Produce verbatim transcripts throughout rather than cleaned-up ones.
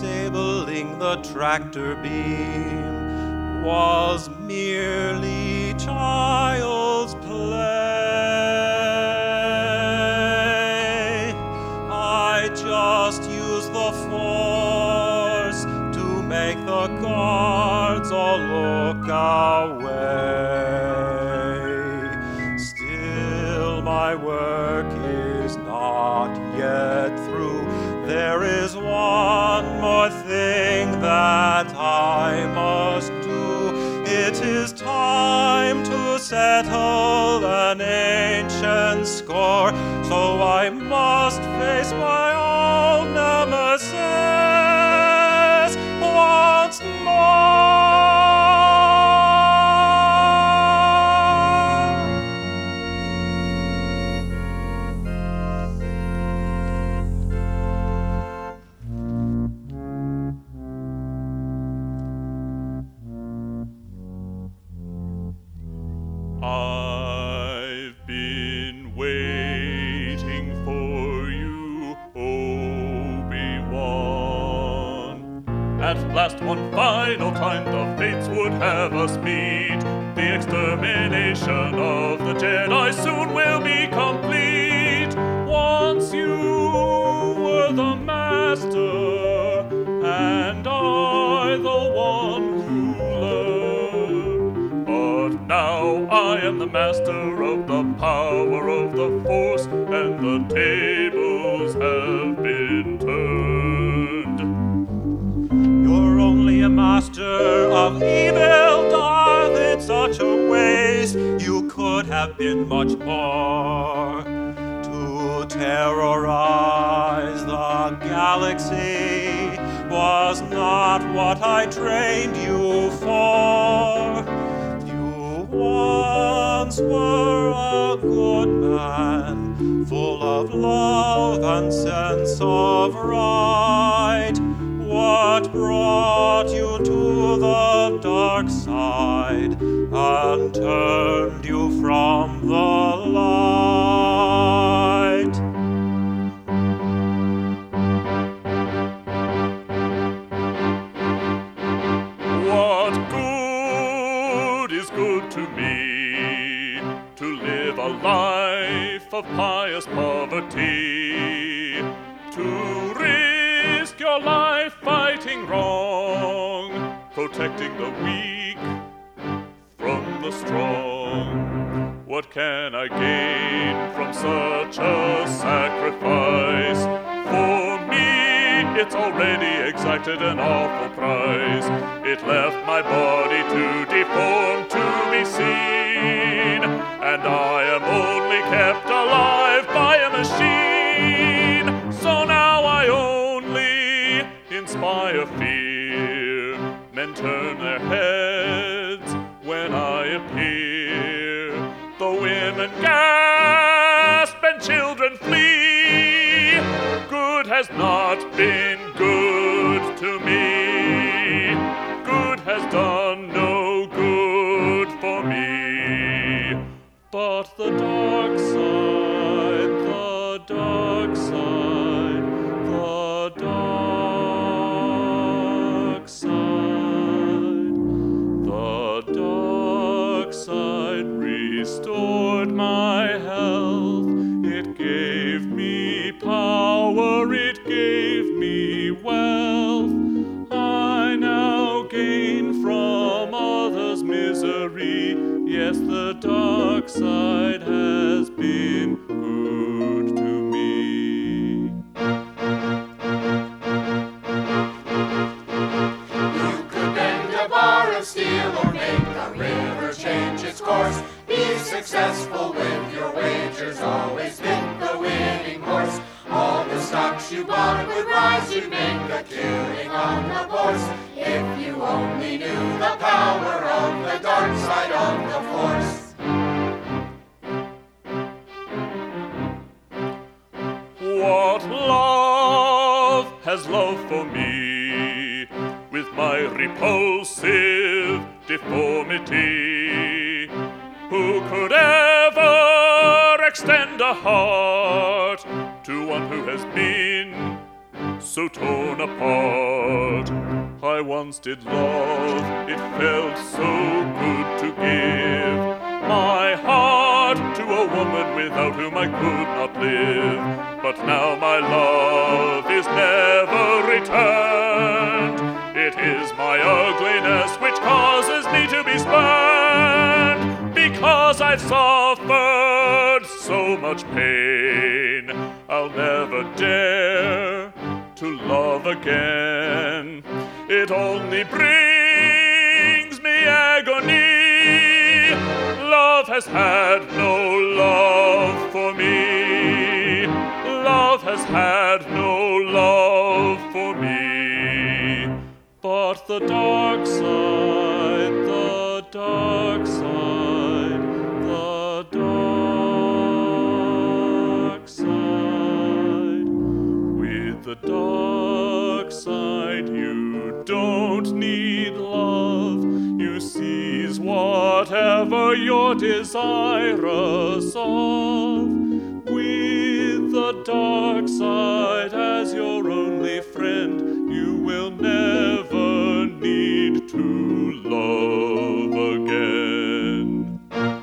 disabling the tractor beam was merely child's play. I just used the force to make the guards all look away. Still, my work is not yet through. There is one more thing that I must do. It is time to settle an ancient score, so I must face my old nemesis once more. I've been waiting for you, Obi-Wan. At last, one final time, the fates would have us meet. The extermination of the Jedi soon will be complete. Once you were the master, and I the one who learned. But now I am the master of the power of the Force, and the tables have been turned. You're only a master of evil, Darth. It's such a waste. You could have been much more. To terrorize the galaxy was not what I trained you for. You once were a good man, full of love and sense of right. What brought you to the dark side and turned you from the light? What good is good to me? To live a life of pious poverty, to risk your life fighting wrong, protecting the weak from the strong. What can I gain from such a sacrifice? For me, it's already exacted an awful price. It left my body too deformed to be seen, and I am only kept alive by a machine. So now I only inspire fear. Men turn their heads when I appear. The women gasp and children flee. Good has not been good to me. Good has done no good for me. But the dark side, the dark side, the dark side, the dark side restored my health. It gave me power, it gave me wealth. I now gain from others' misery. Yes, the dark side has been good to me. You could bend a bar of steel or make a river change its course. Be successful with your wagers, always pick the winning horse. All the stocks you bought would rise, you'd make a killing on the bourse. If you only knew the power of the dark side of the Force. What love has love for me, with my repulsive deformity? Who could ever extend a heart to one who has been so torn apart. I once did love, it felt so good to give my heart to a woman without whom I could not live. But now my love is never returned. It is my ugliness which causes me to be spurned. Because I've suffered so much pain, I'll never dare to love again. It only brings me agony. Love has had no love for me. Love has had no love for me. But the dark side, the dark side, the dark side. With the dark side you don't need love. You seize whatever you're desirous of. With the dark side as your only friend, you will never need to love again.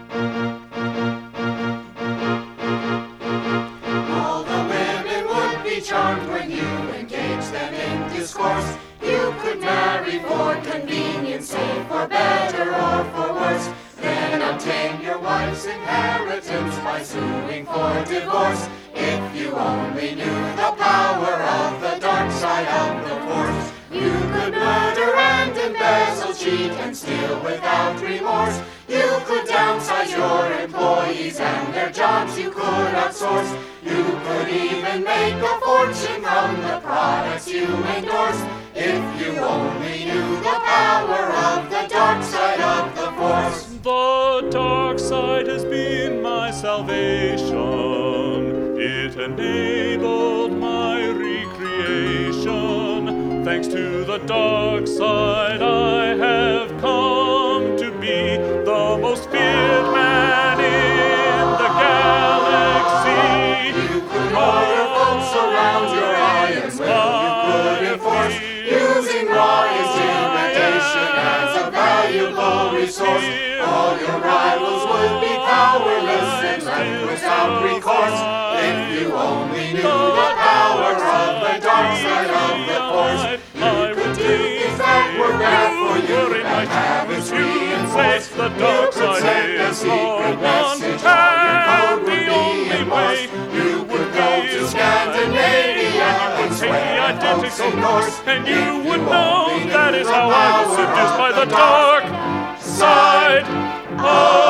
All the women would be charmed when you engage them in discourse. You could marry for convenience, say for better or for worse. Then obtain your wife's inheritance by suing for divorce. If you only knew the power of the dark side of the force, you could murder and embezzle, cheat and steal without remorse. You could downsize your employees and their jobs you could outsource. You could even make a fortune from the products you endorse. If you only knew the power of the dark side of the force. The dark side has been my salvation. It enabled my recreation. Thanks to the dark side, I have come to be the most feared man in the galaxy. You could hire folks around your iron will. You could enforce using raw intimidation as a valuable resource. All your rivals would be powerless and left without recourse. If you only knew the power of the dark side of the force, you could do things that were bad for you and have its reinforced. The dark side is the one, and the only way. You would go to Scandinavia and take the identical Norse, and you would know that is how I was seduced by the dark side of